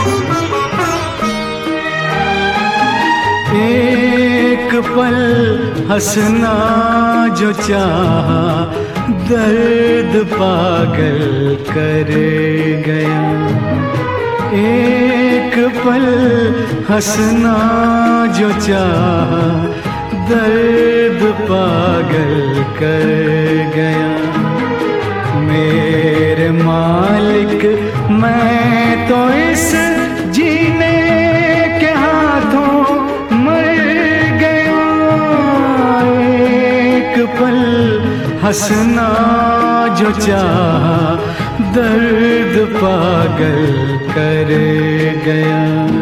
एक पल हंसना जो चाहा, दर्द पागल कर गया। एक पल हंसना जो चाहा, दर्द पागल कर गया। मेरे मालिक मैं तो इस जीने के हाथों मर गया। एक पल हंसना जो चाहा, दर्द पागल कर गया।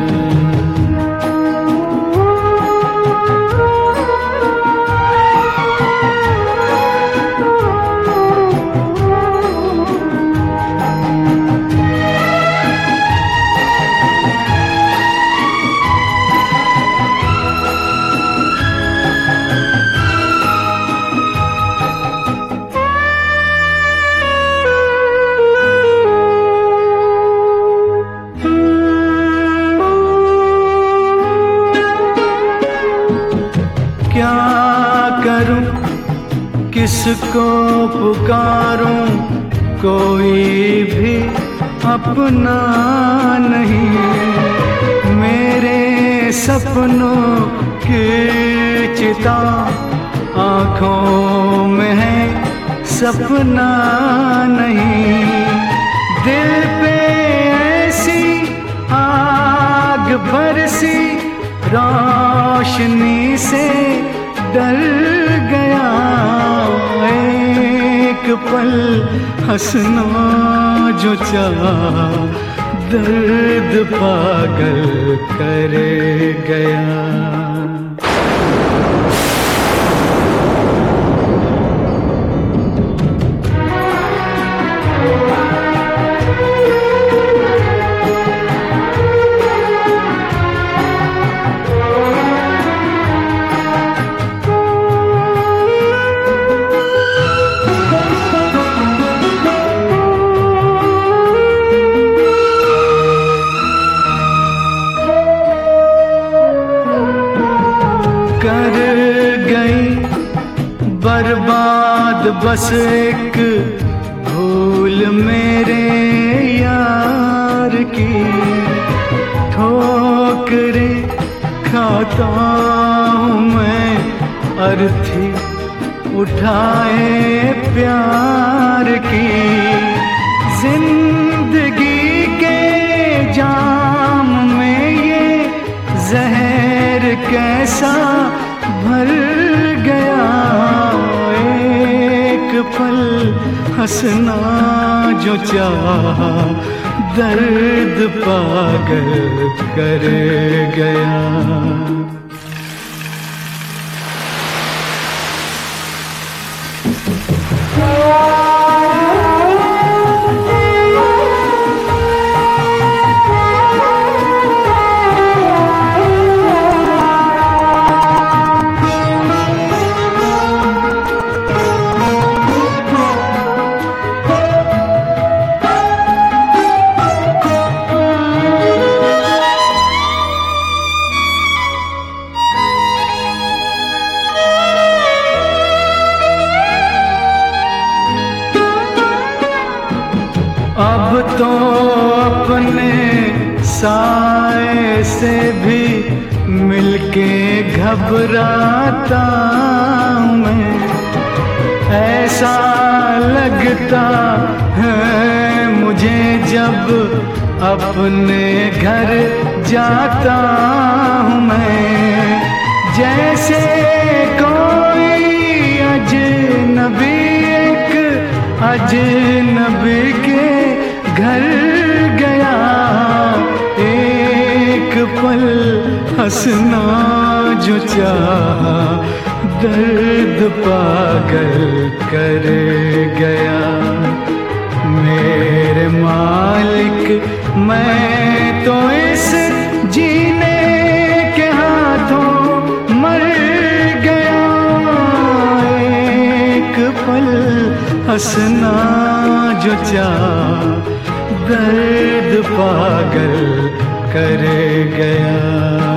क्या करूं, किसको पुकारूं, कोई भी अपना नहीं। मेरे सपनों की चिता आँखों में है, सपना नहीं। दिल पे ऐसी आग बरसी, रोशनी से डर गया। एक पल हंसना जो चाहा, दर्द पागल कर गया। कर गई बर्बाद बस एक भूल मेरे यार की। ठोकरें खाता हूँ मैं, अर्थी उठाए प्यार की। जिंदगी के जाम में ये जहर कैसा भर गया। एक पल हंसना जो चाहा, दर्द पागल कर गया। अब तो अपने साए से भी मिलके घबराता हूँ मैं। ऐसा लगता है मुझे जब अपने घर जाता हूँ मैं, जैसे कोई अजनबी एक अजनबी के घर गया। एक पल हंसना जो चाहा, दर्द पागल कर गया। मेरे मालिक मैं तो इस जीने के हाथों मर गया। एक पल हंसना जो चाहा, दर्द पागल कर गया।